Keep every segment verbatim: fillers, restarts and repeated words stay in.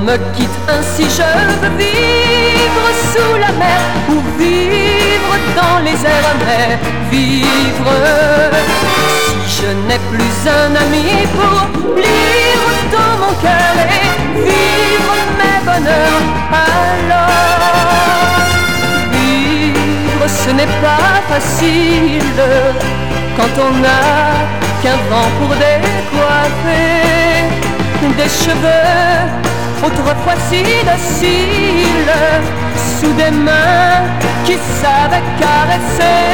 me quitte ainsi, je veux vivre sous la mer ou vivre dans les airs, mais vivre. Si je n'ai plus un ami pour lire dans mon cœur et vivre mes bonheurs, alors vivre ce n'est pas facile quand on n'a qu'un vent pour décoiffer des cheveux autrefois si dociles sous des mains qui savaient caresser.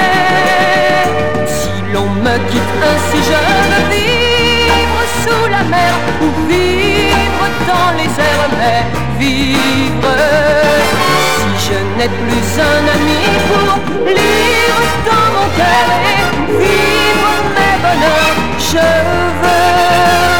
Si l'on me quitte ainsi, je veux vivre sous la mer ou vivre dans les airs, mais vivre. Si je n'ai plus un ami pour lire dans mon cœur et vivre mes bonheurs, je veux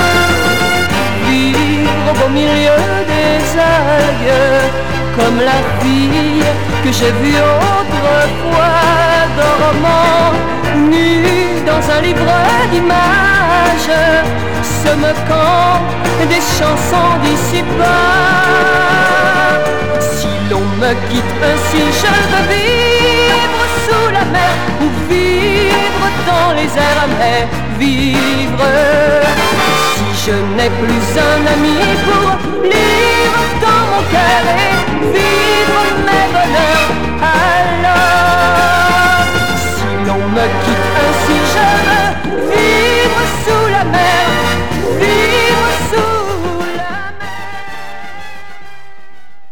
vivre au milieu des algues, comme la fille que j'ai vue autrefois dormant, nue dans un livre d'images, se moquant des chansons d'ici-bas. Si l'on me quitte ainsi, je veux vivre sous la mer ou vivre dans les airs, mais vivre. Si je n'ai plus un ami pour lire dans mon cœur et vivre